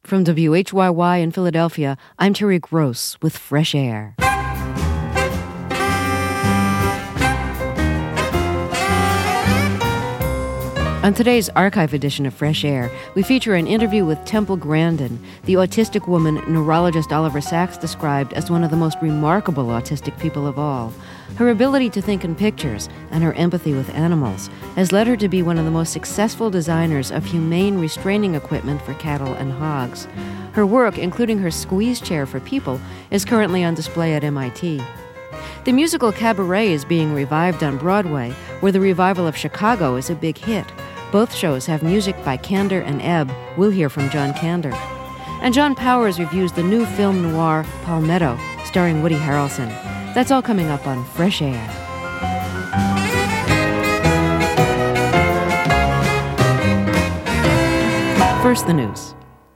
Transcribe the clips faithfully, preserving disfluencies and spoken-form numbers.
From W H Y Y in Philadelphia, I'm Terry Gross with Fresh Air. On today's archive edition of Fresh Air, we feature an interview with Temple Grandin, the autistic woman neurologist Oliver Sacks described as one of the most remarkable autistic people of all. Her ability to think in pictures and her empathy with animals has led her to be one of the most successful designers of humane restraining equipment for cattle and hogs. Her work, including her squeeze chair for people, is currently on display at M I T. The musical Cabaret is being revived on Broadway, where the revival of Chicago is a big hit. Both shows have music by Kander and Ebb. We'll hear from John Kander. And John Powers reviews the new film noir Palmetto, starring Woody Harrelson. That's all coming up on Fresh Air. First, the news.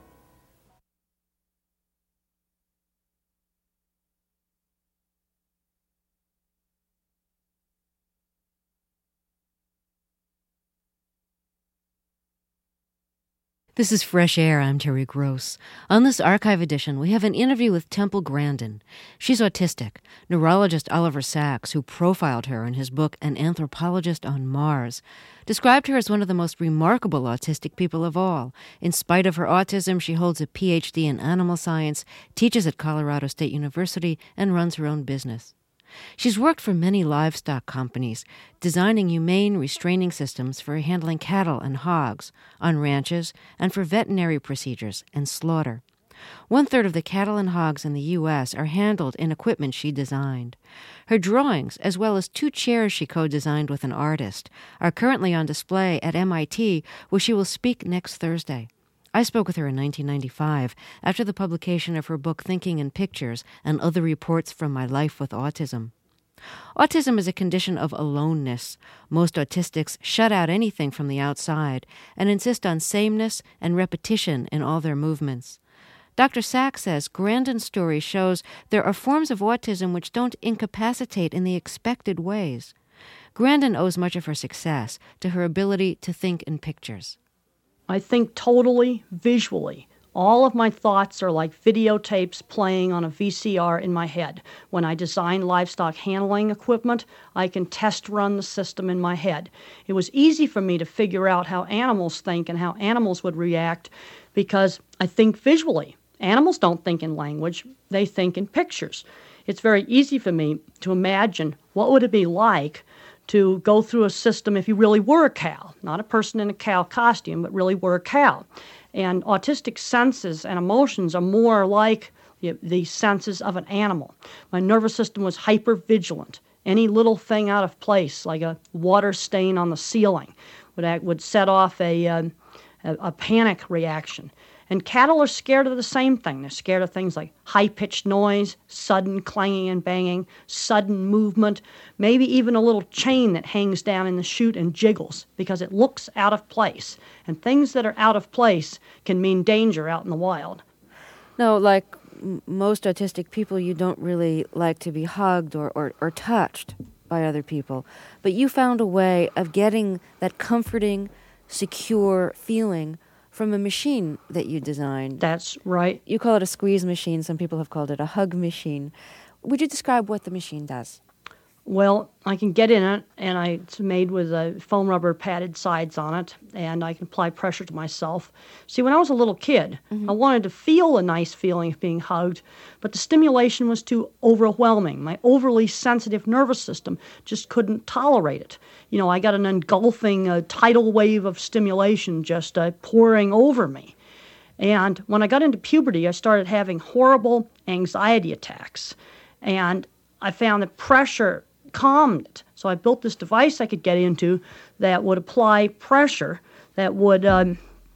This is Fresh Air. I'm Terry Gross. On this archive edition, we have an interview with Temple Grandin. She's autistic. Neurologist Oliver Sacks, who profiled her in his book An Anthropologist on Mars, described her as one of the most remarkable autistic people of all. In spite of her autism, she holds a P H D in animal science, teaches at Colorado State University, and runs her own business. She's worked for many livestock companies, designing humane restraining systems for handling cattle and hogs on ranches and for veterinary procedures and slaughter. One-third of the cattle and hogs in the U S are handled in equipment she designed. Her drawings, as well as two chairs she co-designed with an artist, are currently on display at M I T, where she will speak next Thursday. I spoke with her in nineteen ninety-five after the publication of her book Thinking in Pictures and Other Reports from My Life with Autism. Autism is a condition of aloneness. Most autistics shut out anything from the outside and insist on sameness and repetition in all their movements. Doctor Sacks says Grandin's story shows there are forms of autism which don't incapacitate in the expected ways. Grandin owes much of her success to her ability to think in pictures. I think totally visually. All of my thoughts are like videotapes playing on a V C R in my head. When I design livestock handling equipment, I can test run the system in my head. It was easy for me to figure out how animals think and how animals would react because I think visually. Animals don't think in language, they think in pictures. It's very easy for me to imagine what would it be like to go through a system if you really were a cow, not a person in a cow costume, but really were a cow. And autistic senses and emotions are more like the, the senses of an animal. My nervous system was hypervigilant. Any little thing out of place, like a water stain on the ceiling, would, act, would set off a, uh, a, a panic reaction. And cattle are scared of the same thing. They're scared of things like high-pitched noise, sudden clanging and banging, sudden movement, maybe even a little chain that hangs down in the chute and jiggles because it looks out of place. And things that are out of place can mean danger out in the wild. No, like m- most autistic people, you don't really like to be hugged or, or, or touched by other people. But you found a way of getting that comforting, secure feeling from a machine that you designed. That's right. You call it a squeeze machine. Some people have called it a hug machine. Would you describe what the machine does? Well, I can get in it, and I, it's made with uh, foam rubber padded sides on it, and I can apply pressure to myself. See, when I was a little kid, mm-hmm. I wanted to feel a nice feeling of being hugged, but the stimulation was too overwhelming. My overly sensitive nervous system just couldn't tolerate it. You know, I got an engulfing uh, tidal wave of stimulation just uh, pouring over me. And when I got into puberty, I started having horrible anxiety attacks, and I found that pressure calmed it. So I built this device I could get into that would apply pressure that would um,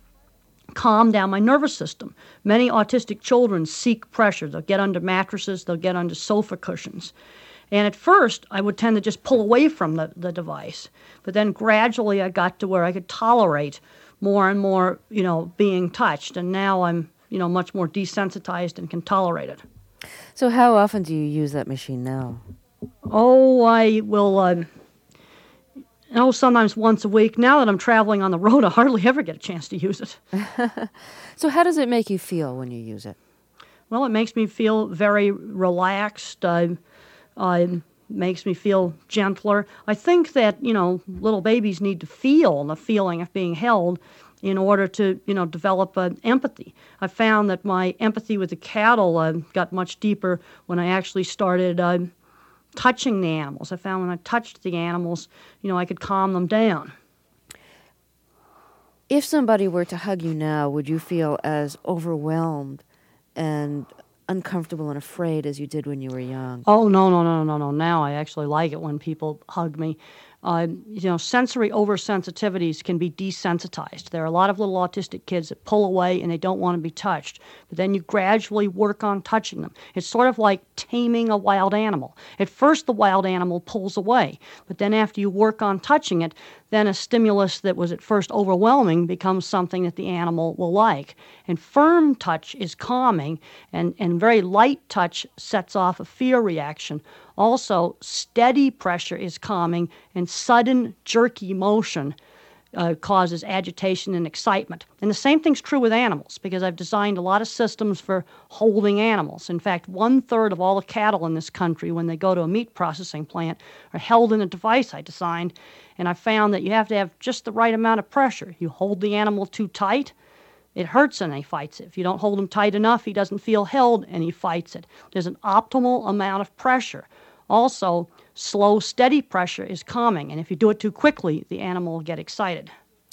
calm down my nervous system. Many autistic children seek pressure. They'll get under mattresses, they'll get under sofa cushions. And at first, I would tend to just pull away from the, the device. But then gradually I got to where I could tolerate more and more, you know, being touched. And now I'm, you know, much more desensitized and can tolerate it. So how often do you use that machine now? Oh, I will, uh, Oh, sometimes once a week. Now that I'm traveling on the road, I hardly ever get a chance to use it. So how does it make you feel when you use it? Well, it makes me feel very relaxed. Uh, uh, makes me feel gentler. I think that, you know, little babies need to feel the feeling of being held in order to, you know, develop uh, empathy. I found that my empathy with the cattle uh, got much deeper when I actually started uh, touching the animals. I found when I touched the animals, you know, I could calm them down. If somebody were to hug you now, would you feel as overwhelmed and uncomfortable and afraid as you did when you were young? Oh, no, no, no, no, no. Now I actually like it when people hug me. Uh, you know, sensory oversensitivities can be desensitized. There are a lot of little autistic kids that pull away and they don't want to be touched. But then you gradually work on touching them. It's sort of like taming a wild animal. At first, the wild animal pulls away. But then after you work on touching it, then a stimulus that was at first overwhelming becomes something that the animal will like. And firm touch is calming, and, and very light touch sets off a fear reaction. Also, steady pressure is calming, and sudden, jerky motion uh, causes agitation and excitement. And the same thing's true with animals, because I've designed a lot of systems for holding animals. In fact, one-third of all the cattle in this country, when they go to a meat processing plant, are held in a device I designed, and I found that you have to have just the right amount of pressure. You hold the animal too tight, it hurts and he fights it. If you don't hold him tight enough, he doesn't feel held and he fights it. There's an optimal amount of pressure. Also, slow, steady pressure is calming, and if you do it too quickly, the animal will get excited.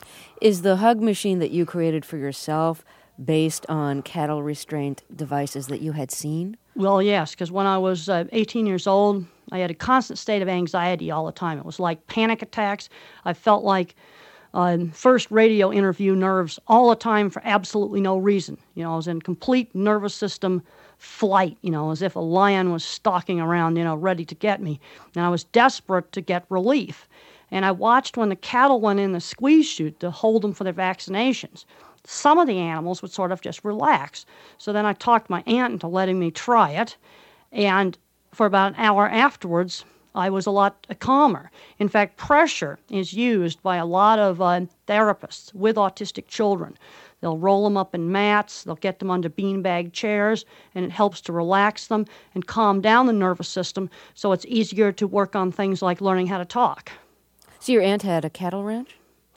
Is the hug machine that you created for yourself based on cattle restraint devices that you had seen? Well, yes, because when I was uh, eighteen years old, I had a constant state of anxiety all the time. It was like panic attacks. I felt like uh, first radio interview nerves all the time for absolutely no reason. You know, I was in complete nervous system flight, you know, as if a lion was stalking around, you know, ready to get me. And I was desperate to get relief. And I watched when the cattle went in the squeeze chute to hold them for their vaccinations. Some of the animals would sort of just relax. So then I talked my aunt into letting me try it. And for about an hour afterwards, I was a lot calmer. In fact, pressure is used by a lot of uh, therapists with autistic children. They'll roll them up in mats, they'll get them under beanbag chairs, and it helps to relax them and calm down the nervous system so it's easier to work on things like learning how to talk. So your aunt had a cattle ranch?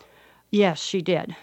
Yes, she did.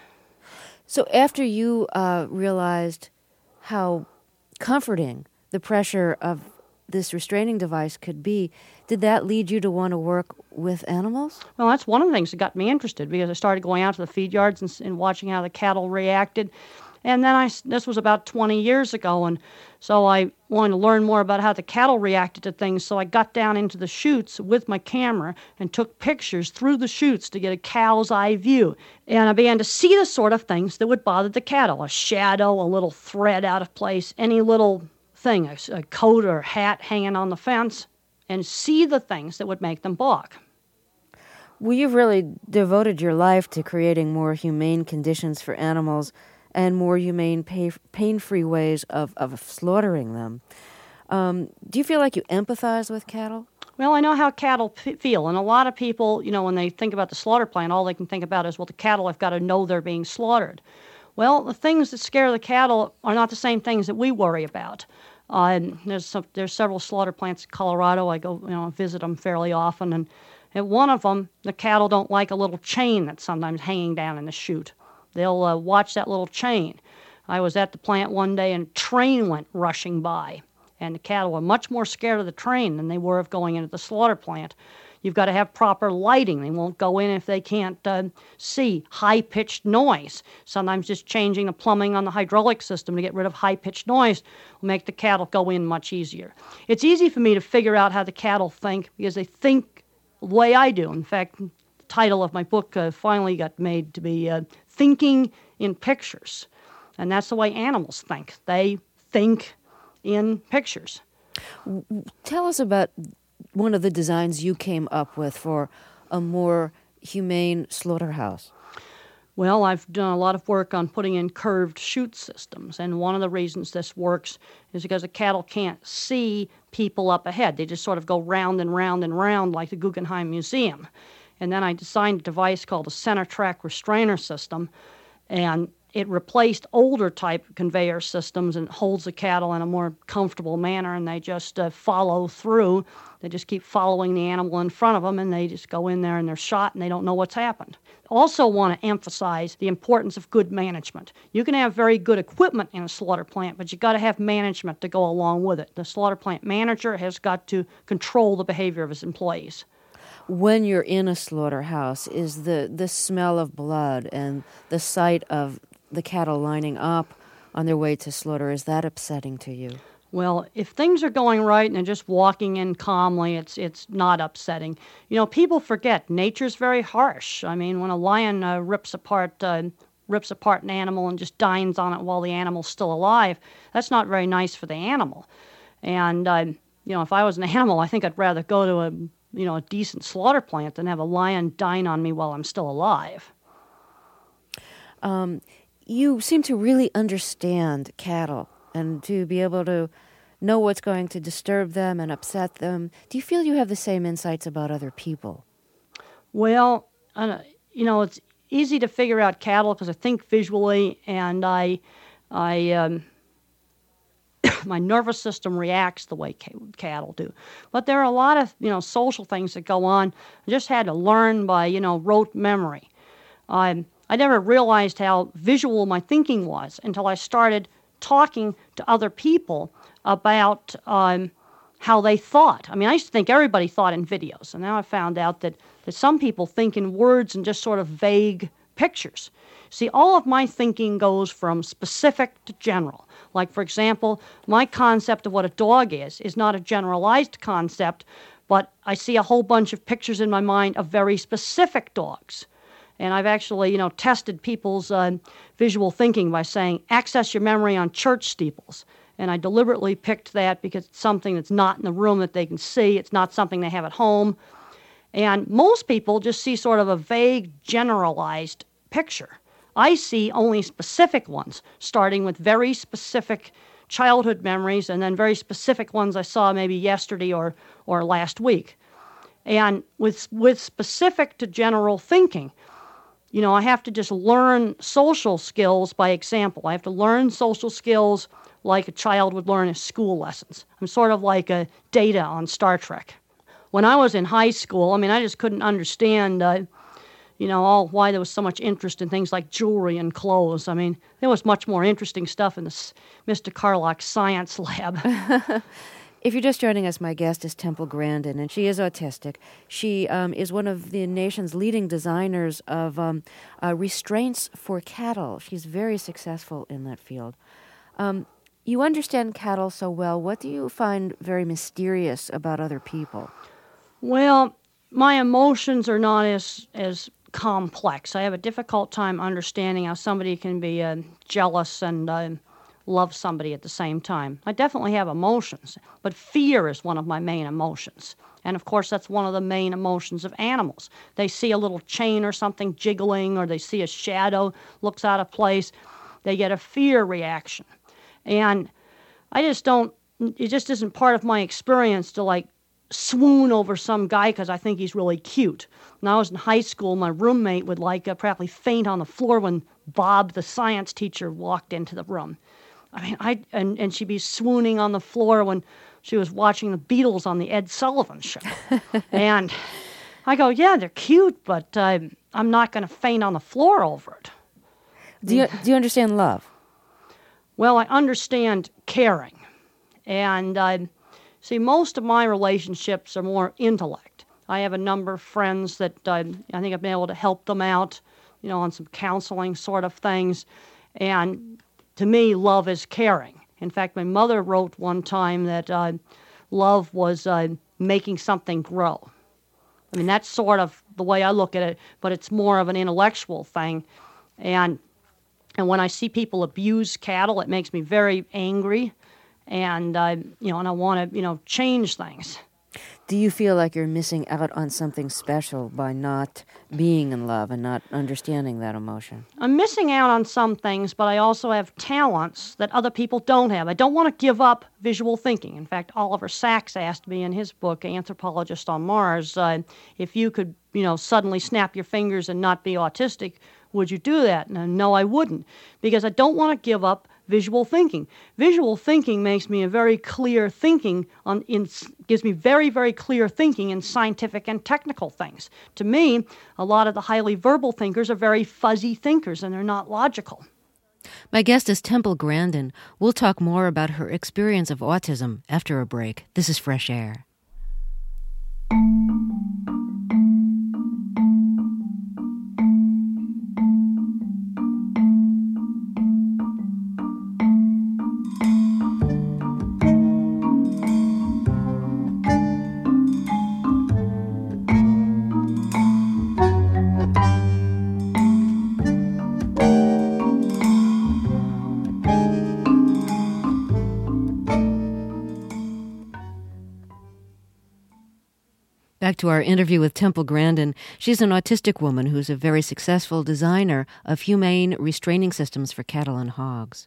So after you uh, realized how comforting the pressure of this restraining device could be, did that lead you to want to work with animals? Well, that's one of the things that got me interested, because I started going out to the feed yards and, and watching how the cattle reacted. And then I, this was about twenty years ago, and so I wanted to learn more about how the cattle reacted to things, so I got down into the chutes with my camera and took pictures through the chutes to get a cow's eye view. And I began to see the sort of things that would bother the cattle, a shadow, a little thread out of place, any little thing, a, a coat or hat hanging on the fence, and see the things that would make them balk. Well, you've really devoted your life to creating more humane conditions for animals and more humane, pay, pain-free ways of, of slaughtering them. Um, do you feel like you empathize with cattle? Well, I know how cattle p- feel, and a lot of people, you know, when they think about the slaughter plant, all they can think about is, well, the cattle, I've got to know they're being slaughtered. Well, the things that scare the cattle are not the same things that we worry about. Uh, there's some, there's several slaughter plants in Colorado. I go, you know, visit them fairly often, and at one of them, the cattle don't like a little chain that's sometimes hanging down in the chute. They'll uh, watch that little chain. I was at the plant one day, and a train went rushing by, and the cattle were much more scared of the train than they were of going into the slaughter plant. You've got to have proper lighting. They won't go in if they can't uh, see high-pitched noise. Sometimes just changing the plumbing on the hydraulic system to get rid of high-pitched noise will make the cattle go in much easier. It's easy for me to figure out how the cattle think, because they think the way I do. In fact, the title of my book uh, finally got made to be uh, Thinking in Pictures. And that's the way animals think. They think in pictures. Tell us about one of the designs you came up with for a more humane slaughterhouse. Well, I've done a lot of work on putting in curved chute systems, and one of the reasons this works is because the cattle can't see people up ahead. They just sort of go round and round and round like the Guggenheim Museum. And then I designed a device called a center track restrainer system, and it replaced older type conveyor systems and holds the cattle in a more comfortable manner, and they just uh, follow through. They just keep following the animal in front of them, and they just go in there and they're shot and they don't know what's happened. Also want to emphasize the importance of good management. You can have very good equipment in a slaughter plant, but you got to have management to go along with it. The slaughter plant manager has got to control the behavior of his employees. When you're in a slaughterhouse, is the, the smell of blood and the sight of the cattle lining up on their way to slaughter, is that upsetting to you? Well, if things are going right and they're just walking in calmly, it's it's not upsetting. You know, people forget nature's very harsh. I mean, when a lion uh, rips apart uh, rips apart an animal and just dines on it while the animal's still alive, that's not very nice for the animal. And uh, you know, if I was an animal, I think I'd rather go to a you know a decent slaughter plant than have a lion dine on me while I'm still alive. Um. You seem to really understand cattle and to be able to know what's going to disturb them and upset them. Do you feel you have the same insights about other people? Well, uh, you know, it's easy to figure out cattle because I think visually, and I, I, um, my nervous system reacts the way ca- cattle do. But there are a lot of you know social things that go on. I just had to learn by you know rote memory. Um, I never realized how visual my thinking was until I started talking to other people about um, how they thought. I mean, I used to think everybody thought in videos, and now I found out that, that some people think in words and just sort of vague pictures. See, all of my thinking goes from specific to general. Like, for example, my concept of what a dog is is not a generalized concept, but I see a whole bunch of pictures in my mind of very specific dogs. And I've actually, you know, tested people's uh, visual thinking by saying, access your memory on church steeples. And I deliberately picked that because it's something that's not in the room that they can see. It's not something they have at home. And most people just see sort of a vague, generalized picture. I see only specific ones, starting with very specific childhood memories and then very specific ones I saw maybe yesterday or, or last week. And with with specific to general thinking, you know, I have to just learn social skills by example. I have to learn social skills like a child would learn in school lessons. I'm sort of like a Data on Star Trek. When I was in high school, I mean, I just couldn't understand, uh, you know, all why there was so much interest in things like jewelry and clothes. I mean, there was much more interesting stuff in the Mister Carlock's science lab. If you're just joining us, my guest is Temple Grandin, and she is autistic. She um, is one of the nation's leading designers of um, uh, restraints for cattle. She's very successful in that field. Um, you understand cattle so well. What do you find very mysterious about other people? Well, my emotions are not as as complex. I have a difficult time understanding how somebody can be uh, jealous and uh, love somebody at the same time. I definitely have emotions, but fear is one of my main emotions. And of course, that's one of the main emotions of animals. They see a little chain or something jiggling, or they see a shadow looks out of place. They get a fear reaction. And I just don't, it just isn't part of my experience to like swoon over some guy because I think he's really cute. When I was in high school, my roommate would like uh, probably faint on the floor when Bob, the science teacher, walked into the room. I mean, I and, and she'd be swooning on the floor when she was watching the Beatles on the Ed Sullivan Show. And I go, yeah, they're cute, but uh, I'm not going to faint on the floor over it. Do you, do you understand love? Well, I understand caring. And uh, see, most of my relationships are more intellect. I have a number of friends that uh, I think I've been able to help them out, you know, on some counseling sort of things. And to me, love is caring. In fact, my mother wrote one time that uh, love was uh, making something grow. I mean, that's sort of the way I look at it, but it's more of an intellectual thing. And and when I see people abuse cattle, it makes me very angry. And, uh, you know, and I want to, you know, change things. do you feel like you're missing out on something special by not being in love and not understanding that emotion? I'm missing out on some things, but I also have talents that other people don't have. I don't want to give up visual thinking. In fact, Oliver Sacks asked me in his book, Anthropologist on Mars, uh, if you could, you know, suddenly snap your fingers and not be autistic, would you do that? And no, I wouldn't, because I don't want to give up visual thinking. Visual thinking makes me a very clear thinking on in gives me very very clear thinking in scientific and technical things. To me, a lot of the highly verbal thinkers are very fuzzy thinkers and they're not logical. My guest is Temple Grandin. We'll talk more about her experience of autism after a break. This is Fresh Air. Back to our interview with Temple Grandin. She's an autistic woman who's a very successful designer of humane restraining systems for cattle and hogs.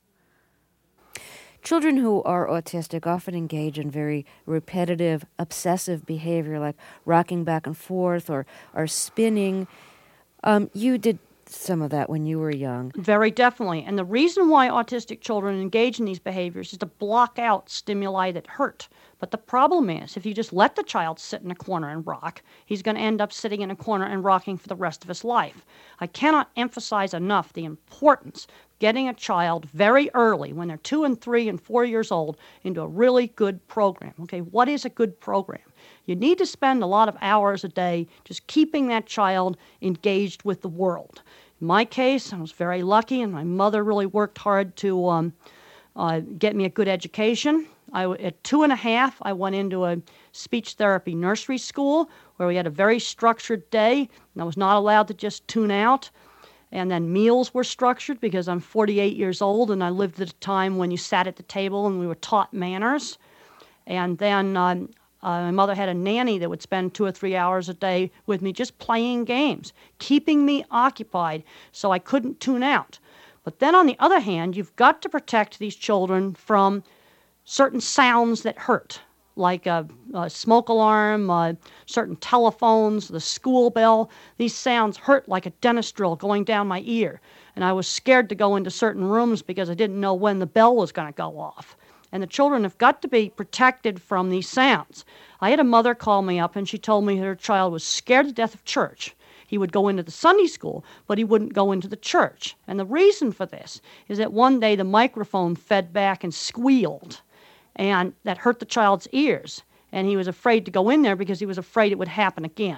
Children who are autistic often engage in very repetitive, obsessive behavior, like rocking back and forth or, or spinning. Um, you did some of that when you were young. Very definitely. And the reason why autistic children engage in these behaviors is to block out stimuli that hurt. But the problem is, if you just let the child sit in a corner and rock, he's going to end up sitting in a corner and rocking for the rest of his life. I cannot emphasize enough the importance of getting a child very early, when they're two and three and four years old, into a really good program. Okay, what is a good program? You need to spend a lot of hours a day just keeping that child engaged with the world. In my case, I was very lucky, and my mother really worked hard to um, uh, get me a good education. I, at two and a half, I went into a speech therapy nursery school where we had a very structured day, and I was not allowed to just tune out. And then meals were structured because I'm forty-eight years old, and I lived at a time when you sat at the table and we were taught manners. And then um, uh, my mother had a nanny that would spend two or three hours a day with me just playing games, keeping me occupied so I couldn't tune out. But then on the other hand, you've got to protect these children from certain sounds that hurt, like a, a smoke alarm, uh, certain telephones, the school bell. These sounds hurt like a dentist drill going down my ear. And I was scared to go into certain rooms because I didn't know when the bell was going to go off. And the children have got to be protected from these sounds. I had a mother call me up, and she told me her child was scared to death of church. He would go into the Sunday school, but he wouldn't go into the church. And the reason for this is that one day the microphone fed back and squealed, and that hurt the child's ears. And he was afraid to go in there because he was afraid it would happen again.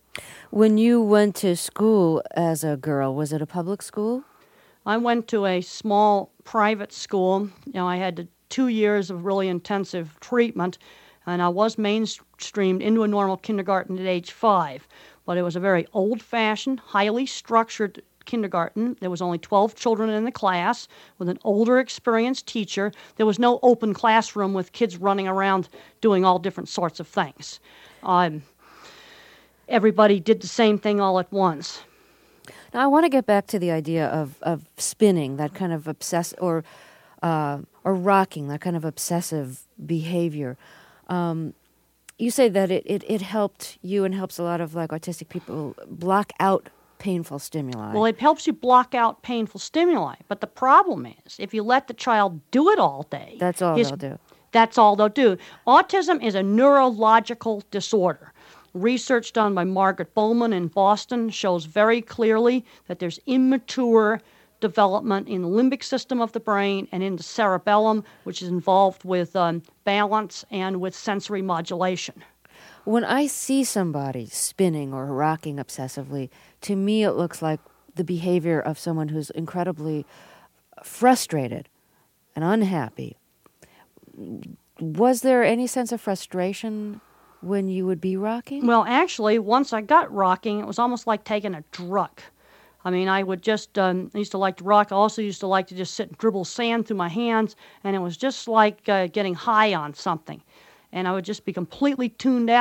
When you went to school as a girl, was it a public school? I went to a small private school. You know, I had two years of really intensive treatment, and I was mainstreamed into a normal kindergarten at age five. But it was a very old-fashioned, highly structured kindergarten. There was only twelve children in the class with an older, experienced teacher. There was no open classroom with kids running around doing all different sorts of things. Um, everybody did the same thing all at once. Now, I want to get back to the idea of, of spinning, that kind of obsess or uh, or rocking, that kind of obsessive behavior. Um, you say that it, it, it helped you and helps a lot of like autistic people block out painful stimuli. Well, it helps you block out painful stimuli. But the problem is, if you let the child do it all day... That's all his, they'll do. That's all they'll do. Autism is a neurological disorder. Research done by Margaret Bowman in Boston shows very clearly that there's immature development in the limbic system of the brain and in the cerebellum, which is involved with um, balance and with sensory modulation. When I see somebody spinning or rocking obsessively, to me it looks like the behavior of someone who's incredibly frustrated and unhappy. Was there any sense of frustration when you would be rocking? Well, actually, once I got rocking, it was almost like taking a drug. I mean, I would just, um, I used to like to rock. I also used to like to just sit and dribble sand through my hands, and it was just like uh, getting high on something. And I would just be completely tuned out.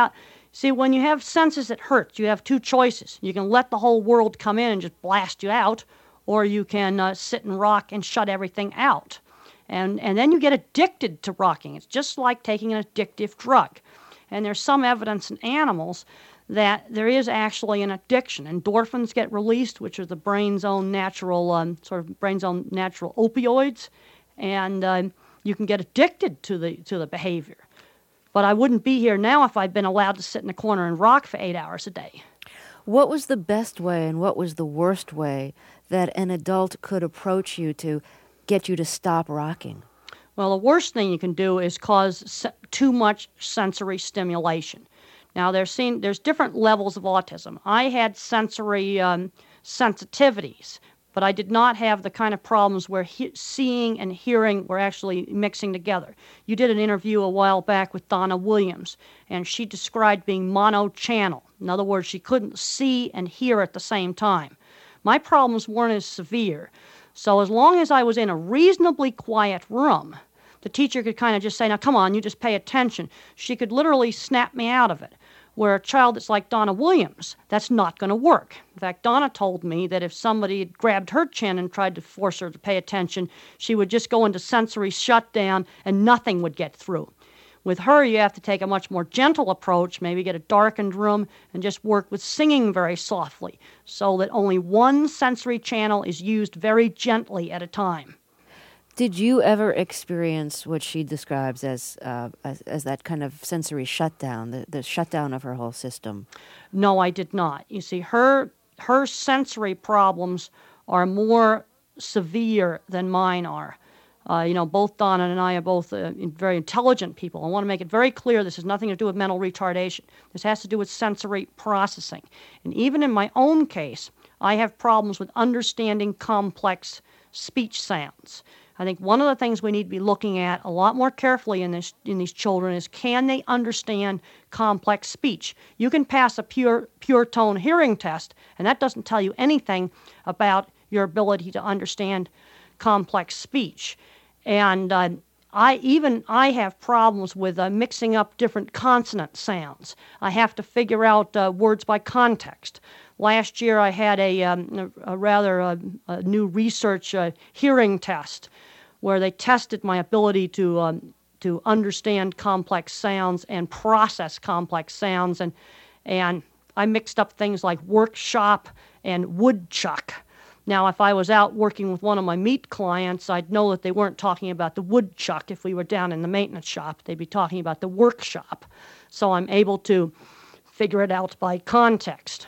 See, when you have senses that hurt, you have two choices. You can let the whole world come in and just blast you out, or you can uh, sit and rock and shut everything out. And, and then you get addicted to rocking. It's just like taking an addictive drug. And there's some evidence in animals that there is actually an addiction. Endorphins get released, which are the brain's own natural, um, sort of brain's own natural opioids, and um, you can get addicted to the to the behavior. But I wouldn't be here now if I'd been allowed to sit in a corner and rock for eight hours a day. What was the best way and what was the worst way that an adult could approach you to get you to stop rocking? Well, the worst thing you can do is cause se- too much sensory stimulation. Now, there's, seen, there's different levels of autism. I had sensory um, sensitivities, but I did not have the kind of problems where he- seeing and hearing were actually mixing together. You did an interview a while back with Donna Williams, and she described being mono-channel. In other words, she couldn't see and hear at the same time. My problems weren't as severe. So as long as I was in a reasonably quiet room, the teacher could kind of just say, now come on, you just pay attention. She could literally snap me out of it. Where a child that's like Donna Williams, that's not going to work. In fact, Donna told me that if somebody had grabbed her chin and tried to force her to pay attention, she would just go into sensory shutdown and nothing would get through. With her, you have to take a much more gentle approach, maybe get a darkened room and just work with singing very softly so that only one sensory channel is used very gently at a time. Did you ever experience what she describes as uh, as, as that kind of sensory shutdown, the, the shutdown of her whole system? No, I did not. You see, her her sensory problems are more severe than mine are. Uh, you know, both Donna and I are both uh, very intelligent people. I want to make it very clear this has nothing to do with mental retardation. This has to do with sensory processing. And even in my own case, I have problems with understanding complex speech sounds. I think one of the things we need to be looking at a lot more carefully in this in these children is, can they understand complex speech? You can pass a pure pure tone hearing test, and that doesn't tell you anything about your ability to understand complex speech. And uh, I even I have problems with uh, mixing up different consonant sounds. I have to figure out uh, words by context. Last year I had a, um, a, a rather uh, a new research uh, hearing test where they tested my ability to um, to understand complex sounds and process complex sounds, and and I mixed up things like workshop and woodchuck. Now, if I was out working with one of my meat clients, I'd know that they weren't talking about the woodchuck. If we were down in the maintenance shop, they'd be talking about the workshop. So I'm able to figure it out by context.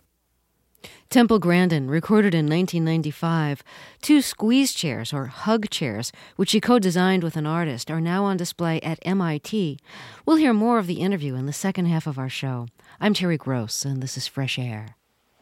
Temple Grandin recorded in nineteen ninety-five. Two squeeze chairs, or hug chairs, which she co-designed with an artist, are now on display at M I T. We'll hear more of the interview in the second half of our show. I'm Terry Gross, and this is Fresh Air.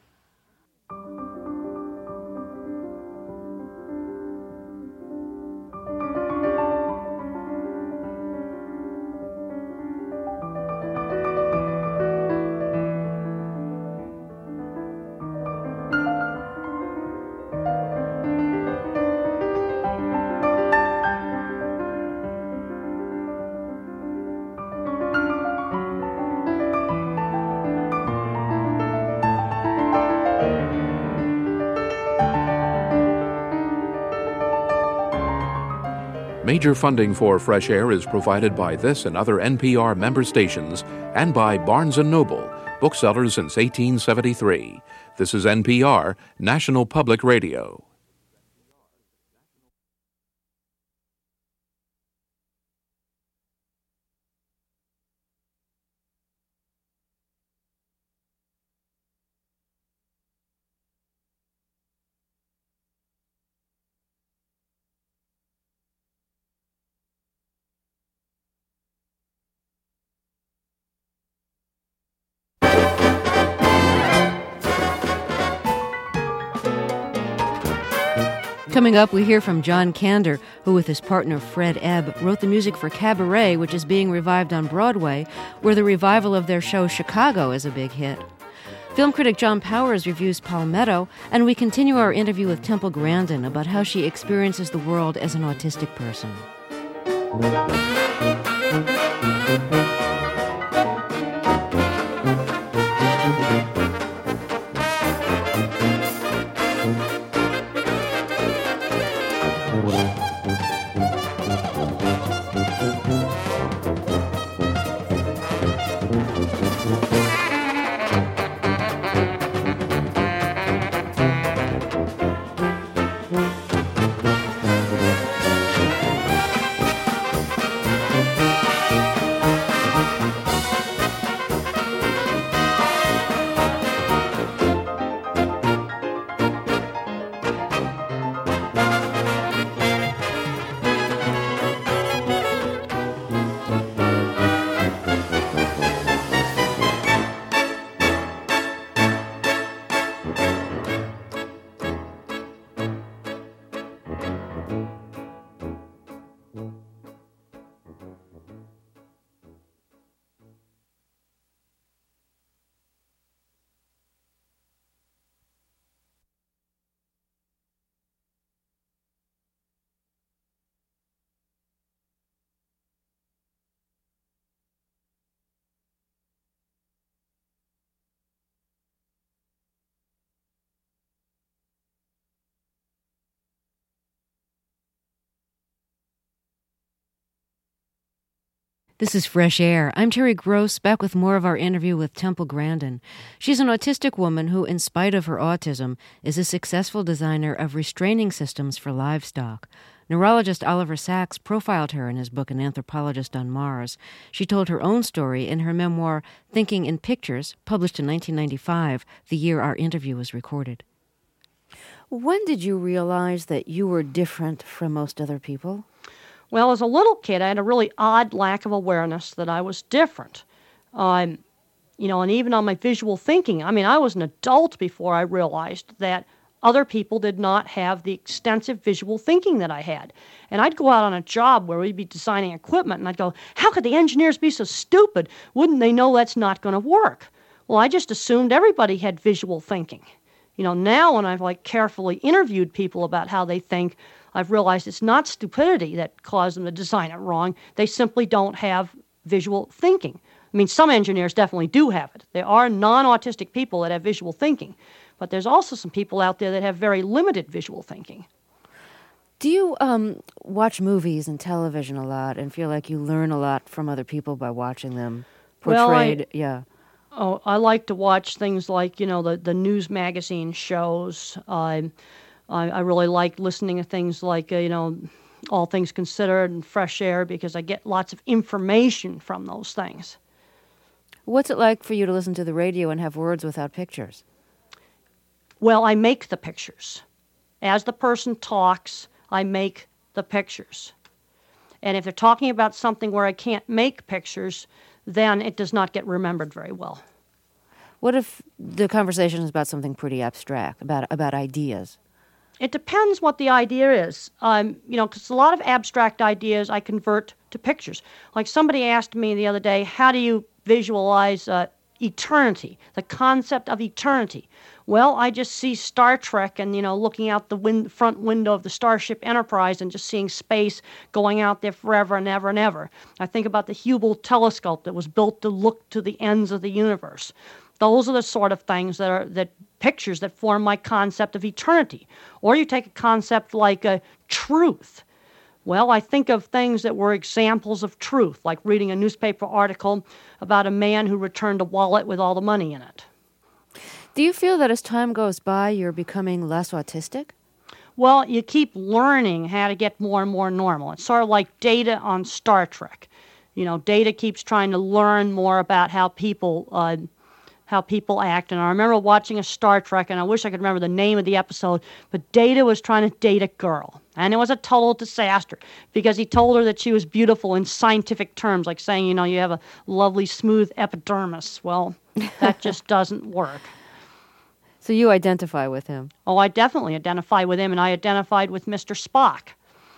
Major funding for Fresh Air is provided by this and other N P R member stations and by Barnes and Noble, booksellers since eighteen seventy-three. This is N P R, National Public Radio. Coming up, we hear from John Kander, who with his partner Fred Ebb wrote the music for Cabaret, which is being revived on Broadway, where the revival of their show Chicago is a big hit. Film critic John Powers reviews Palmetto, and we continue our interview with Temple Grandin about how she experiences the world as an autistic person. This is Fresh Air. I'm Terry Gross, back with more of our interview with Temple Grandin. She's an autistic woman who, in spite of her autism, is a successful designer of restraining systems for livestock. Neurologist Oliver Sacks profiled her in his book An Anthropologist on Mars. She told her own story in her memoir Thinking in Pictures, published in nineteen ninety-five, the year our interview was recorded. When did you realize that you were different from most other people? Well, as a little kid, I had a really odd lack of awareness that I was different. Um, you know, and even on my visual thinking, I mean, I was an adult before I realized that other people did not have the extensive visual thinking that I had. And I'd go out on a job where we'd be designing equipment, and I'd go, how could the engineers be so stupid? Wouldn't they know that's not going to work? Well, I just assumed everybody had visual thinking. You know, now when I've like carefully interviewed people about how they think, I've realized it's not stupidity that caused them to design it wrong. They simply don't have visual thinking. I mean, some engineers definitely do have it. There are non-autistic people that have visual thinking, but there's also some people out there that have very limited visual thinking. Do you um, watch movies and television a lot and feel like you learn a lot from other people by watching them portrayed? Well, I, yeah. Oh, I like to watch things like, you know, the, the news magazine shows. Um, I, I really like listening to things like, uh, you know, All Things Considered and Fresh Air because I get lots of information from those things. What's it like for you to listen to the radio and have words without pictures? Well, I make the pictures. As the person talks, I make the pictures. And if they're talking about something where I can't make pictures, then it does not get remembered very well. What if the conversation is about something pretty abstract, about about ideas? It depends what the idea is. Um, you know, because a lot of abstract ideas I convert to pictures. Like somebody asked me the other day, how do you visualize uh, eternity, the concept of eternity? Well, I just see Star Trek and, you know, looking out the win- front window of the Starship Enterprise and just seeing space going out there forever and ever and ever. I think about the Hubble telescope that was built to look to the ends of the universe. Those are the sort of things that are that pictures that form my concept of eternity. Or you take a concept like a truth. Well, I think of things that were examples of truth, like reading a newspaper article about a man who returned a wallet with all the money in it. Do you feel that as time goes by, you're becoming less autistic? Well, you keep learning how to get more and more normal. It's sort of like Data on Star Trek. You know, Data keeps trying to learn more about how people uh, how people act. And I remember watching a Star Trek, and I wish I could remember the name of the episode, but Data was trying to date a girl. And it was a total disaster because he told her that she was beautiful in scientific terms, like saying, you know, you have a lovely, smooth epidermis. Well, that just doesn't work. So you identify with him? Oh, I definitely identify with him, and I identified with Mister Spock.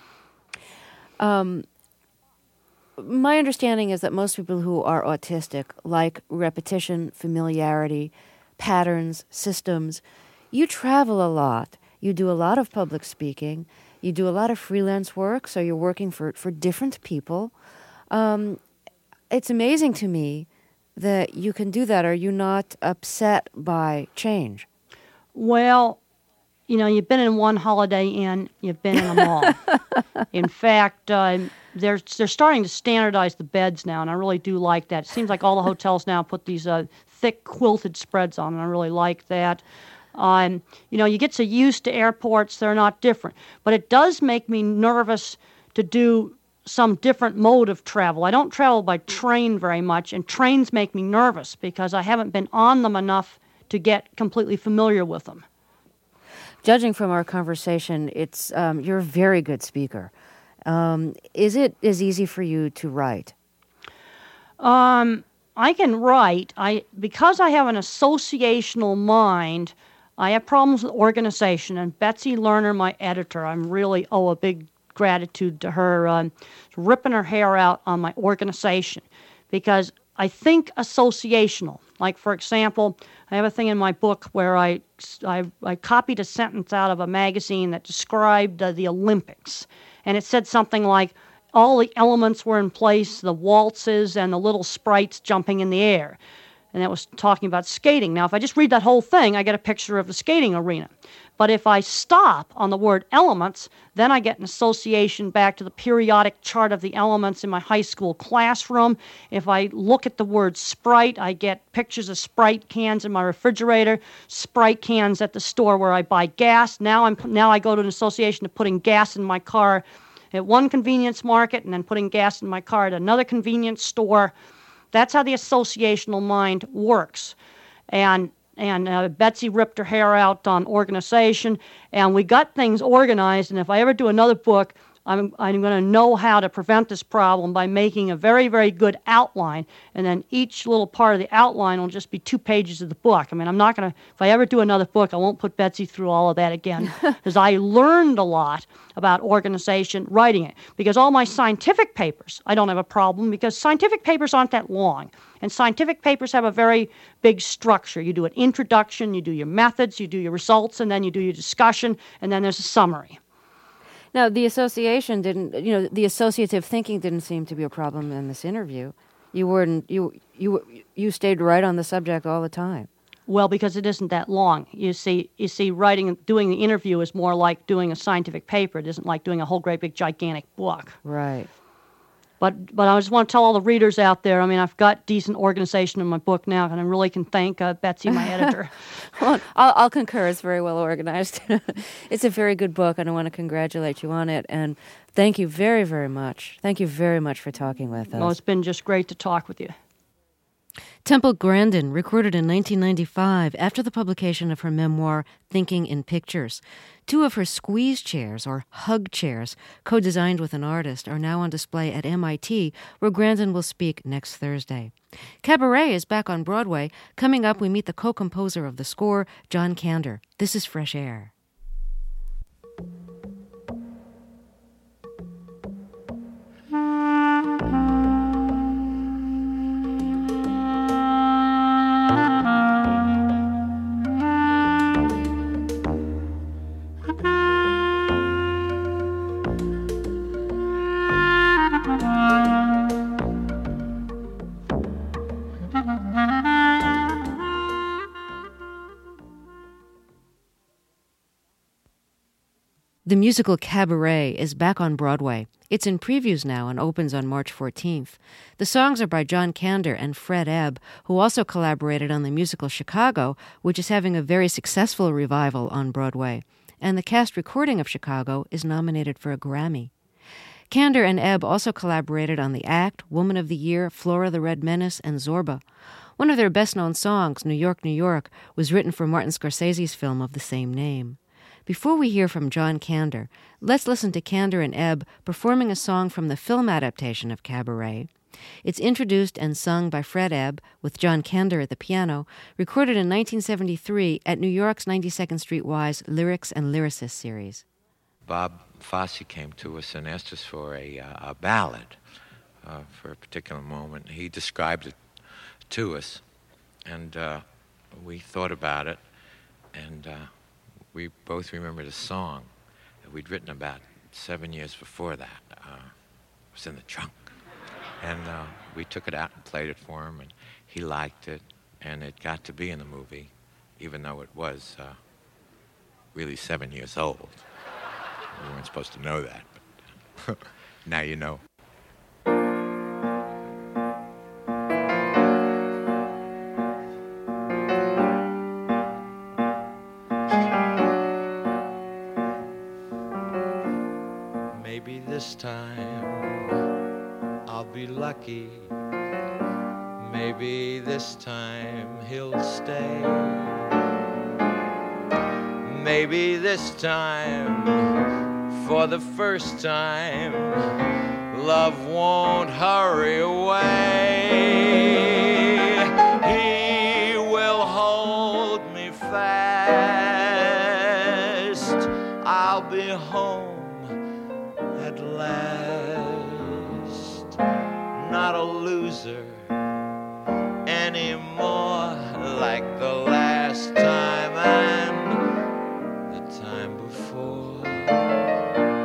Um, my understanding is that most people who are autistic like repetition, familiarity, patterns, systems. You travel a lot. You do a lot of public speaking. You do a lot of freelance work, so you're working for, for different people. Um, it's amazing to me that you can do that. Are you not upset by change? Well, you know, you've been in one Holiday Inn, you've been in them all. In fact, uh, they're, they're starting to standardize the beds now, and I really do like that. It seems like all the hotels now put these uh, thick quilted spreads on, and I really like that. Um, you know, you get so used to airports, they're not different. But it does make me nervous to do some different mode of travel. I don't travel by train very much, and trains make me nervous because I haven't been on them enough to get completely familiar with them. Judging from our conversation, it's um, you're a very good speaker. Um, is it as easy for you to write? Um, I can write. I because I have an associational mind, I have problems with organization. And Betsy Lerner, my editor, I really owe a big gratitude to her, um, ripping her hair out on my organization, because I think associational. Like, for example, I have a thing in my book where I, I, I copied a sentence out of a magazine that described uh, the Olympics. And it said something like, all the elements were in place, the waltzes and the little sprites jumping in the air. and that was talking about skating. Now, if I just read that whole thing, I get a picture of the skating arena. But if I stop on the word elements, then I get an association back to the periodic chart of the elements in my high school classroom. If I look at the word Sprite, I get pictures of Sprite cans in my refrigerator, Sprite cans at the store where I buy gas. Now I'm now I go to an association of putting gas in my car at one convenience market and then putting gas in my car at another convenience store. That's how the associational mind works. And And uh, Betsy ripped her hair out on organization, and we got things organized. And if I ever do another book, I'm, I'm going to know how to prevent this problem by making a very, very good outline. And then each little part of the outline will just be two pages of the book. I mean, I'm not going to, if I ever do another book, I won't put Betsy through all of that again, because I learned a lot about organization writing it. Because all my scientific papers, I don't have a problem, because scientific papers aren't that long. And scientific papers have a very big structure. You do an introduction, you do your methods, you do your results, and then you do your discussion, and then there's a summary. Now, the association didn't, you know, the associative thinking didn't seem to be a problem in this interview. You weren't, you, you, you stayed right on the subject all the time. Well, because it isn't that long. You see, you see, writing, doing the interview is more like doing a scientific paper. It isn't like doing a whole great big gigantic book. Right. But but I just want to tell all the readers out there, I mean, I've got decent organization in my book now, and I really can thank uh, Betsy, my editor. Well, I'll, I'll concur. It's very well organized. It's a very good book, and I want to congratulate you on it. And thank you very, very much. Thank you very much for talking with us. Well, it's been just great to talk with you. Temple Grandin, recorded in nineteen ninety-five after the publication of her memoir, Thinking in Pictures. Two of her squeeze chairs, or hug chairs, co-designed with an artist, are now on display at M I T, where Grandin will speak next Thursday. Cabaret is back on Broadway. Coming up, we meet the co-composer of the score, John Kander. This is Fresh Air. The musical Cabaret is back on Broadway. It's in previews now and opens on March fourteenth. The songs are by John Kander and Fred Ebb, who also collaborated on the musical Chicago, which is having a very successful revival on Broadway. And the cast recording of Chicago is nominated for a Grammy. Kander and Ebb also collaborated on The Act, Woman of the Year, Flora the Red Menace, and Zorba. One of their best-known songs, New York, New York, was written for Martin Scorsese's film of the same name. Before we hear from John Kander, let's listen to Kander and Ebb performing a song from the film adaptation of Cabaret. It's introduced and sung by Fred Ebb, with John Kander at the piano, recorded in nineteen seventy-three at New York's ninety-second Street Y's Lyrics and Lyricists series. Bob Fosse came to us and asked us for a, uh, a ballad uh, for a particular moment. He described it to us, and uh, we thought about it, and uh, we both remembered a song that we'd written about seven years before that. Uh, it was in the trunk. And uh, we took it out and played it for him, and he liked it, and it got to be in the movie, even though it was uh, really seven years old. We weren't supposed to know that, but now you know. Maybe this time I'll be lucky. Maybe this time he'll stay. Maybe this time, for the first time, love won't hurry away. He will hold me fast. I'll be home at last. Not a loser anymore, like the last time and the time before.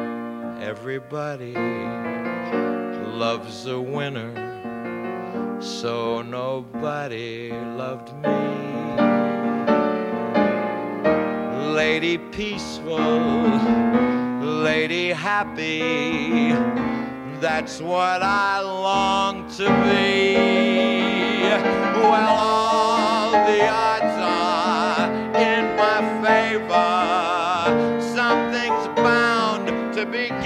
Everybody loves a winner, so nobody loved me. Lady peaceful, lady happy, that's what I long to be. Well, all the odds are in my favor, something's bound to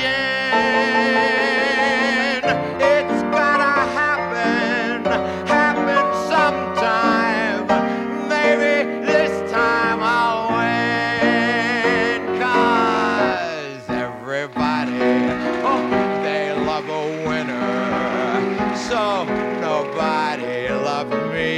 begin. It's gotta happen, happen sometime. Maybe this time I'll win. 'Cause everybody, oh, they love a winner. So nobody loved me.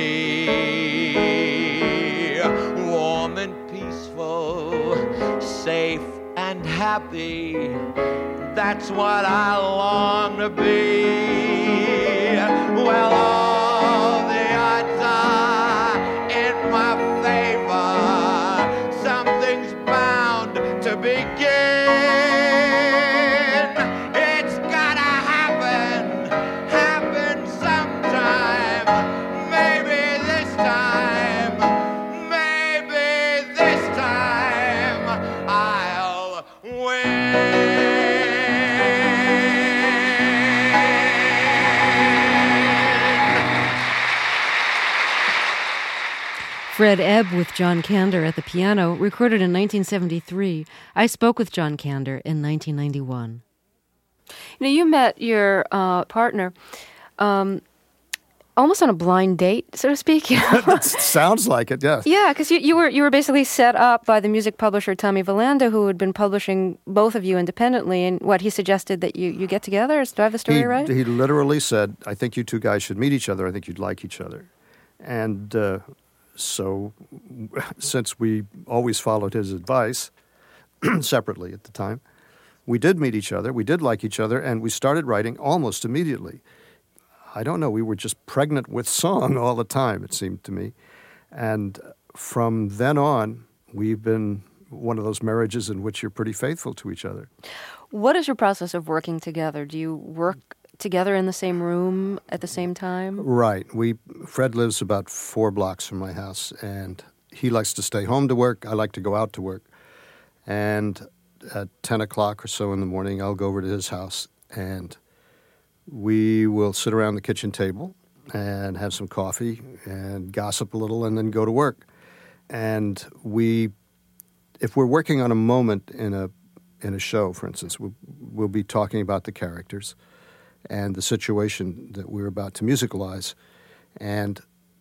Warm and peaceful, safe and happy, that's what I long to be. Well, all the odds are in my favor, something's bound to begin. It's gotta happen, happen sometime. Maybe this time, maybe this time I'll win. Fred Ebb with John Kander at the piano, recorded in nineteen seventy-three. I spoke with John Kander in nineteen ninety-one. You know, you met your uh, partner um, almost on a blind date, so to speak. You know? It sounds like it, yes. Yeah, because you, you were you were basically set up by the music publisher Tommy Valanda, who had been publishing both of you independently, and what he suggested that you, you get together. Do I have the story he, right? He literally said, I think you two guys should meet each other. I think you'd like each other. And uh, so since we always followed his advice separately at the time, we did meet each other, we did like each other, and we started writing almost immediately. I don't know, we were just pregnant with song all the time, it seemed to me. And from then on, we've been one of those marriages in which you're pretty faithful to each other. What is your process of working together? Do you work together in the same room at the same time? Right. We Fred lives about four blocks from my house, and he likes to stay home to work. I like to go out to work. And at ten o'clock or so in the morning, I'll go over to his house, and we will sit around the kitchen table and have some coffee and gossip a little and then go to work. And we, if we're working on a moment in a in a show, for instance, we'll, we'll be talking about the characters and the situation that we're about to musicalize. And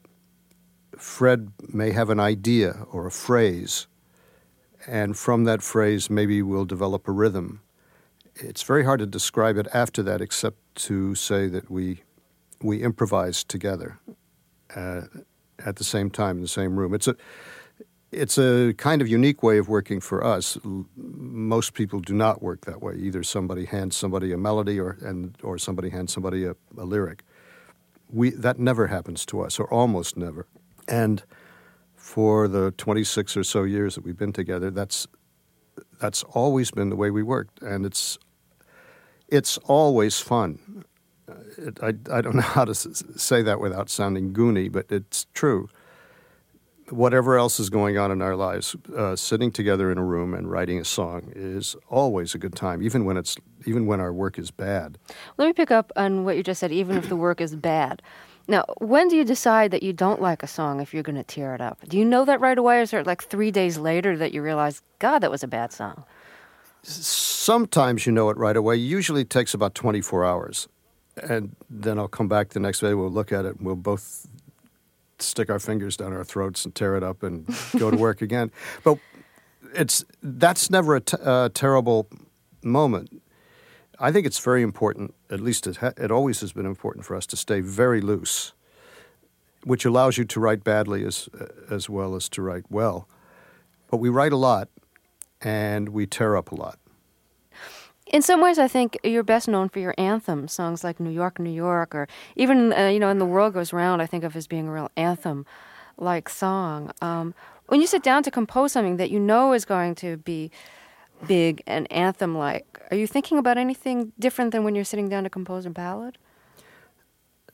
Fred may have an idea or a phrase, and from that phrase maybe we'll develop a rhythm. It's very hard to describe it after that, except to say that we we improvise together uh, at the same time in the same room. It's a it's a kind of unique way of working for us. L- most people do not work that way. Either somebody hands somebody a melody, or and or somebody hands somebody a, a lyric. We that never happens to us, or almost never. And for the twenty-six or so years that we've been together, that's that's always been the way we worked, and it's it's always fun. It, I I don't know how to s- say that without sounding goony, but it's true. Whatever else is going on in our lives, uh, sitting together in a room and writing a song is always a good time, even when it's even when our work is bad. Let me pick up on what you just said, even if the work is bad. Now, when do you decide that you don't like a song if you're going to tear it up? Do you know that right away, or is it like three days later that you realize, God, that was a bad song? Sometimes you know it right away. Usually it takes about twenty-four hours. And then I'll come back the next day, we'll look at it, and we'll both stick our fingers down our throats and tear it up and go to work again. But it's that's never a t- uh, terrible moment. I think it's very important, at least it, ha- it always has been important for us, to stay very loose, which allows you to write badly as as well as to write well. But we write a lot, and we tear up a lot. In some ways, I think you're best known for your anthem songs like New York, New York, or even, uh, you know, In the World Goes Round, I think of as being a real anthem-like song. Um, when you sit down to compose something that you know is going to be big and anthem-like, are you thinking about anything different than when you're sitting down to compose a ballad?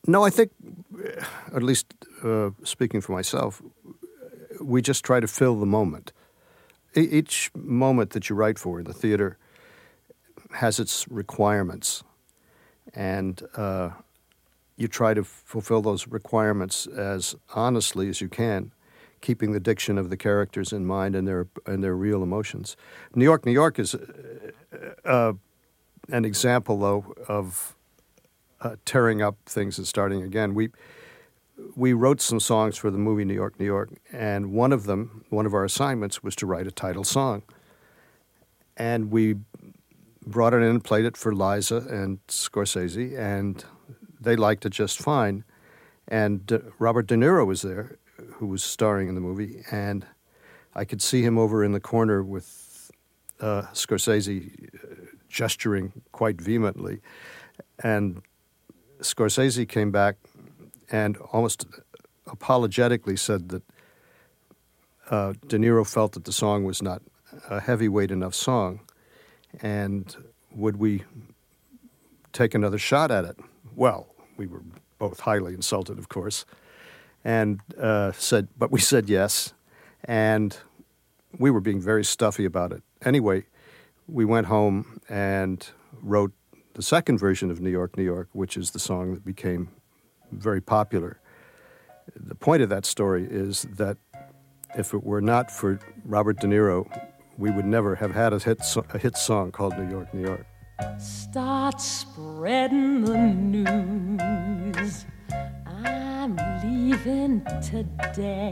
No, I think, at least uh, speaking for myself, we just try to fill the moment. E- each moment that you write for in the theater has its requirements, and uh, you try to fulfill those requirements as honestly as you can, keeping the diction of the characters in mind and their and their real emotions. New York, New York is uh, an example, though, of uh, tearing up things and starting again. We we wrote some songs for the movie New York, New York, and one of them, one of our assignments, was to write a title song. And we brought it in and played it for Liza and Scorsese, and they liked it just fine. And uh, Robert De Niro was there, who was starring in the movie, and I could see him over in the corner with uh, Scorsese uh, gesturing quite vehemently. And Scorsese came back and almost apologetically said that uh, De Niro felt that the song was not a heavyweight enough song, and would we take another shot at it? Well, we were both highly insulted, of course, and uh, said, but we said yes, and we were being very stuffy about it. Anyway, we went home and wrote the second version of New York, New York, which is the song that became very popular. The point of that story is that if it were not for Robert De Niro, we would never have had a hit, so- a hit song called New York, New York. Start spreading the news. I'm leaving today.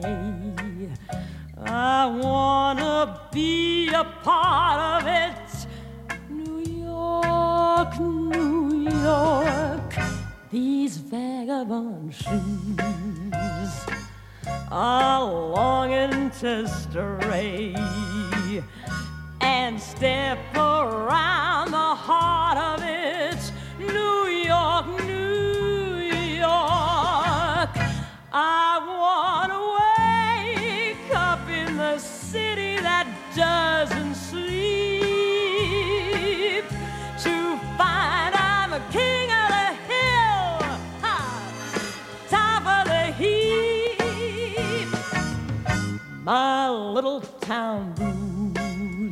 I wanna be a part of it. New York, New York, these vagabond shoes are longing to stray and step around the heart of it. New York, New York, I wanna wake up in the city that doesn't sleep to find I'm a king of the hill, ha, top of the heap. My little town blues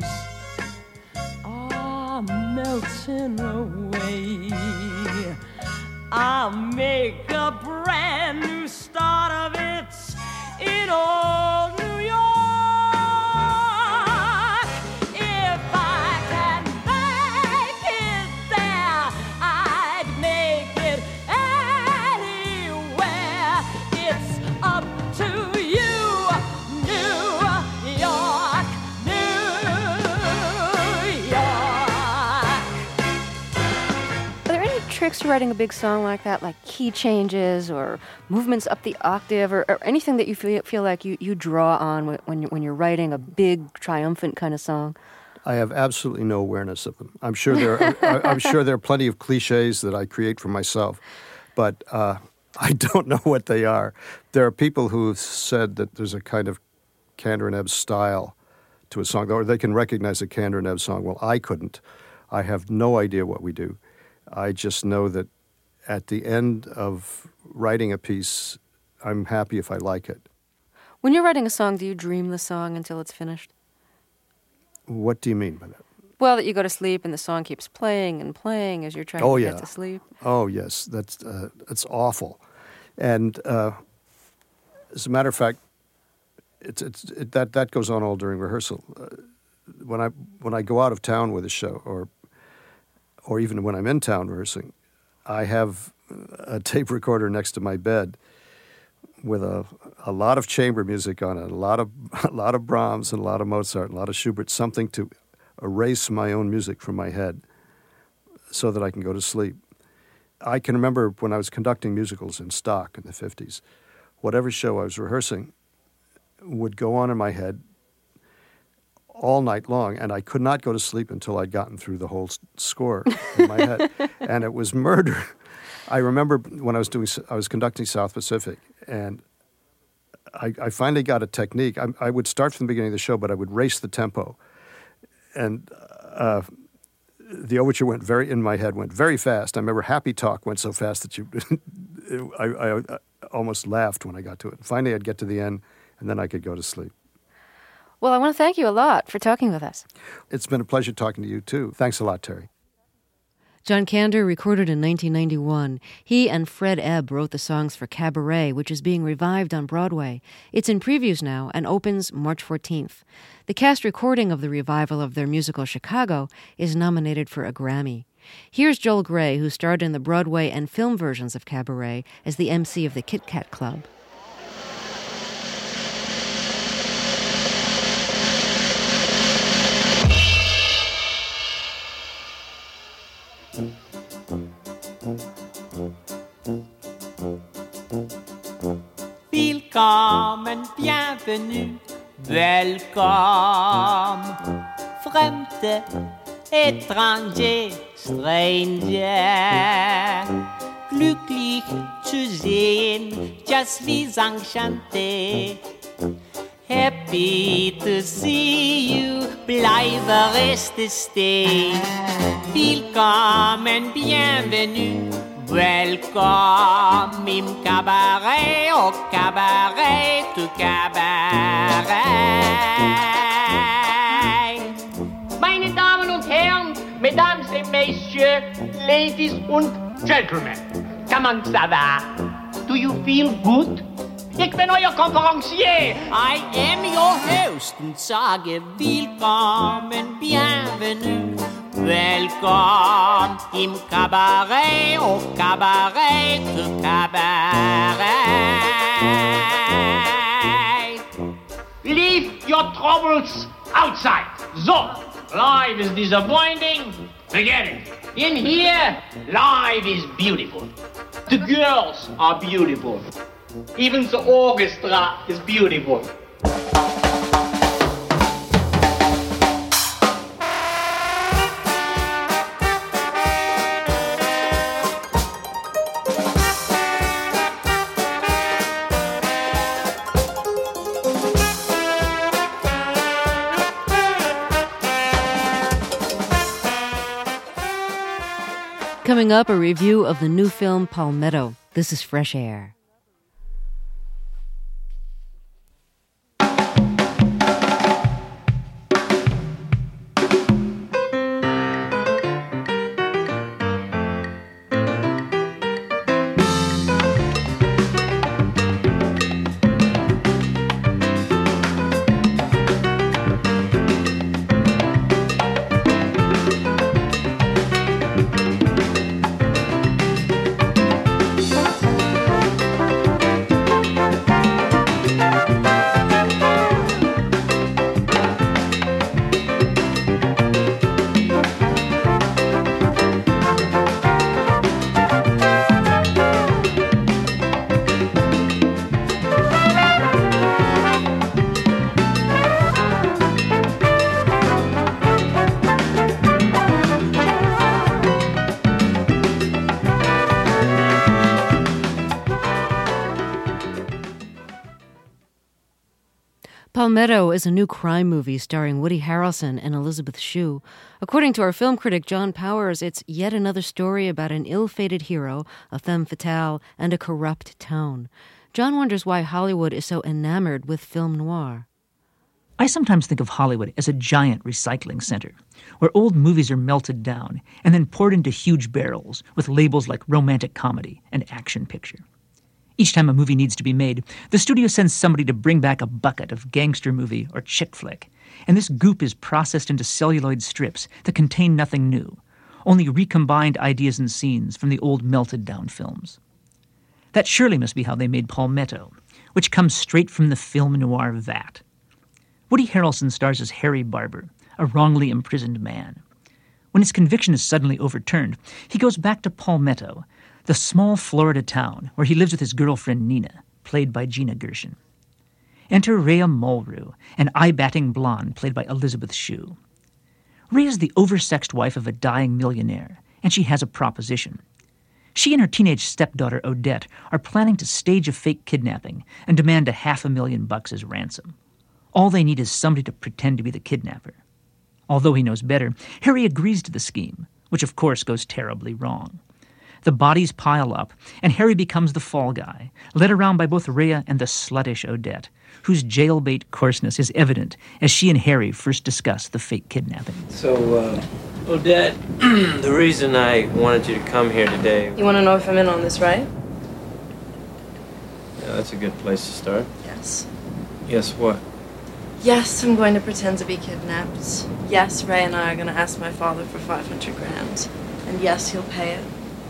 are melting away. I'll make a brand new start of it in old New York. If I can make it there, I'd make it anywhere. It's up to you, New York, New York. Are there any tricks to writing a big song like that, like key changes or movements up the octave, or, or anything that you feel, feel like you, you draw on when, when, you, when you're writing a big, triumphant kind of song? I have absolutely no awareness of them. I'm sure there are, I, I'm sure there are plenty of cliches that I create for myself, but uh, I don't know what they are. There are people who have said that there's a kind of Kander and Ebb style to a song, or they can recognize a Kander and Ebb song. Well, I couldn't. I have no idea what we do. I just know that at the end of writing a piece, I'm happy if I like it. When you're writing a song, do you dream the song until it's finished? What do you mean by that? Well, that you go to sleep and the song keeps playing and playing as you're trying Oh, to yeah. get to sleep. Oh, yes, that's uh, that's awful. And uh, as a matter of fact, it's it's it, that that goes on all during rehearsal. Uh, when I when I go out of town with a show, or or even when I'm in town rehearsing, I have a tape recorder next to my bed with a a lot of chamber music on it, a lot of a lot of Brahms and a lot of Mozart, and a lot of Schubert, something to erase my own music from my head so that I can go to sleep. I can remember when I was conducting musicals in stock in the fifties, whatever show I was rehearsing would go on in my head all night long, and I could not go to sleep until I'd gotten through the whole s- score in my head, and it was murder. I remember when I was doing, I was conducting South Pacific, and I, I finally got a technique. I, I would start from the beginning of the show, but I would race the tempo, and uh, the overture went very in my head, went very fast. I remember Happy Talk went so fast that you it, I, I, I almost laughed when I got to it. Finally, I'd get to the end, and then I could go to sleep. Well, I want to thank you a lot for talking with us. It's been a pleasure talking to you, too. Thanks a lot, Terry. John Kander recorded in nineteen ninety-one. He and Fred Ebb wrote the songs for Cabaret, which is being revived on Broadway. It's in previews now and opens March fourteenth. The cast recording of the revival of their musical Chicago is nominated for a Grammy. Here's Joel Grey, who starred in the Broadway and film versions of Cabaret as the M C of the Kit Kat Club. Willkommen, bienvenue, welcome, fremde, étranger, stranger, glücklich zu sehen, just vis enchanté, happy to see you, bleibe reste stay, willkommen, bienvenue, welcome im Cabaret, au Cabaret, to Cabaret. Meine Damen und Herren, Mesdames et Messieurs, Ladies und Gentlemen, comment ça va? Do you feel good? Ich bin euer Konferencier. I am your host und sage willkommen, bienvenue, welcome im Cabaret, au Cabaret, to Cabaret. Leave your troubles outside. So, life is disappointing. Forget it. In here, life is beautiful. The girls are beautiful. Even the orchestra is beautiful. Coming up, a review of the new film Palmetto. This is Fresh Air. Palmetto is a new crime movie starring Woody Harrelson and Elizabeth Shue. According to our film critic John Powers, it's yet another story about an ill-fated hero, a femme fatale, and a corrupt town. John wonders why Hollywood is so enamored with film noir. I sometimes think of Hollywood as a giant recycling center, where old movies are melted down and then poured into huge barrels with labels like romantic comedy and action picture. Each time a movie needs to be made, the studio sends somebody to bring back a bucket of gangster movie or chick flick, and this goop is processed into celluloid strips that contain nothing new, only recombined ideas and scenes from the old melted-down films. That surely must be how they made Palmetto, which comes straight from the film noir vat. Woody Harrelson stars as Harry Barber, a wrongly imprisoned man. When his conviction is suddenly overturned, he goes back to Palmetto, the small Florida town where he lives with his girlfriend Nina, played by Gina Gershon. Enter Rhea Mulrew, an eye-batting blonde played by Elizabeth Shue. Rhea is the oversexed wife of a dying millionaire, and she has a proposition. She and her teenage stepdaughter Odette are planning to stage a fake kidnapping and demand a half a million bucks as ransom. All they need is somebody to pretend to be the kidnapper. Although he knows better, Harry agrees to the scheme, which of course goes terribly wrong. The bodies pile up, and Harry becomes the fall guy, led around by both Rhea and the sluttish Odette, whose jailbait coarseness is evident as she and Harry first discuss the fake kidnapping. So, uh, Odette, the reason I wanted you to come here today... You want to know if I'm in on this, right? Yeah, that's a good place to start. Yes. Yes, what? Yes, I'm going to pretend to be kidnapped. Yes, Ray and I are going to ask my father for five hundred grand. And yes, he'll pay it.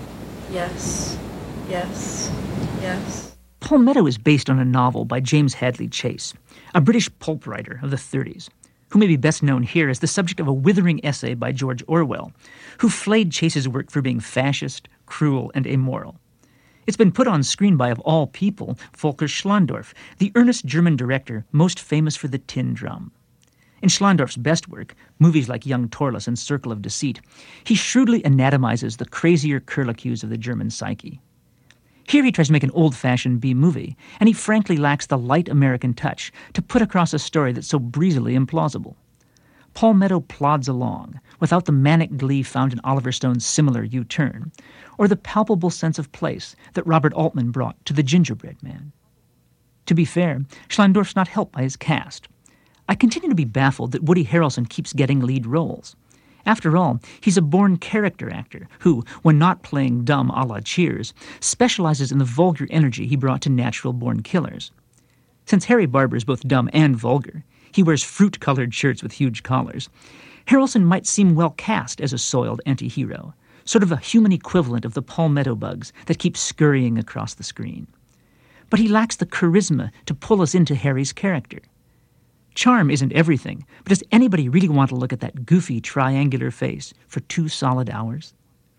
Yes. Yes. Yes. Palmetto is based on a novel by James Hadley Chase, a British pulp writer of the thirties, who may be best known here as the subject of a withering essay by George Orwell, who flayed Chase's work for being fascist, cruel, and immoral. It's been put on screen by, of all people, Volker Schlöndorff, the earnest German director most famous for The Tin Drum. In Schlöndorff's best work, movies like Young Torless and Circle of Deceit, he shrewdly anatomizes the crazier curlicues of the German psyche. Here he tries to make an old-fashioned B-movie, and he frankly lacks the light American touch to put across a story that's so breezily implausible. Palmetto plods along, without the manic glee found in Oliver Stone's similar U-turn, or the palpable sense of place that Robert Altman brought to The Gingerbread Man. To be fair, Schlöndorff's not helped by his cast. I continue to be baffled that Woody Harrelson keeps getting lead roles. After all, he's a born character actor who, when not playing dumb a la Cheers, specializes in the vulgar energy he brought to Natural-Born Killers. Since Harry Barber is both dumb and vulgar, he wears fruit-colored shirts with huge collars, Harrelson might seem well cast as a soiled anti-hero, sort of a human equivalent of the palmetto bugs that keep scurrying across the screen. But he lacks the charisma to pull us into Harry's character. Charm isn't everything, but does anybody really want to look at that goofy triangular face for two solid hours?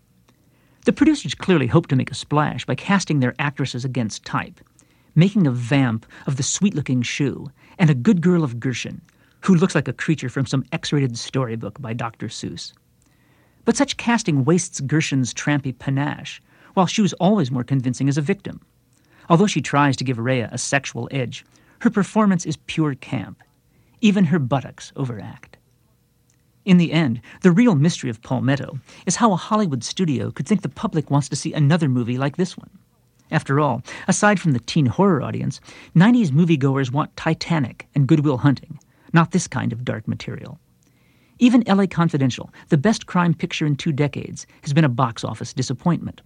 The producers clearly hoped to make a splash by casting their actresses against type, making a vamp of the sweet-looking Shue and a good girl of Gershon, who looks like a creature from some X-rated storybook by Doctor Seuss. But such casting wastes Gershon's trampy panache, while Shue's always more convincing as a victim. Although she tries to give Rhea a sexual edge, her performance is pure camp. Even her buttocks overact. In the end, the real mystery of Palmetto is how a Hollywood studio could think the public wants to see another movie like this one. After all, aside from the teen horror audience, nineties moviegoers want Titanic and Good Will Hunting, not this kind of dark material. Even L A Confidential, the best crime picture in two decades, has been a box office disappointment.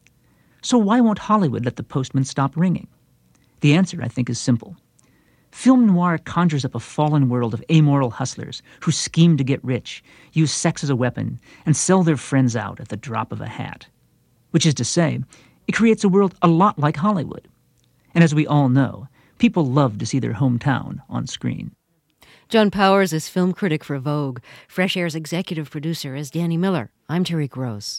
So why won't Hollywood let the postman stop ringing? The answer, I think, is simple. Film noir conjures up a fallen world of amoral hustlers who scheme to get rich, use sex as a weapon, and sell their friends out at the drop of a hat. Which is to say, it creates a world a lot like Hollywood. And as we all know, people love to see their hometown on screen. John Powers is film critic for Vogue. Fresh Air's executive producer is Danny Miller. I'm Terry Gross.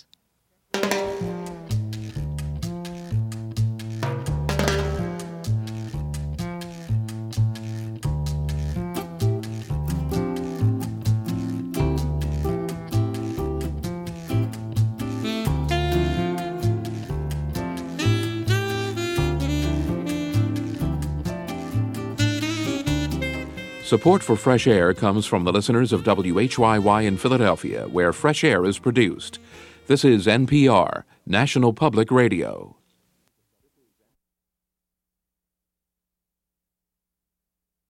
Support for Fresh Air comes from the listeners of W H Y Y in Philadelphia, where Fresh Air is produced. This is N P R, National Public Radio.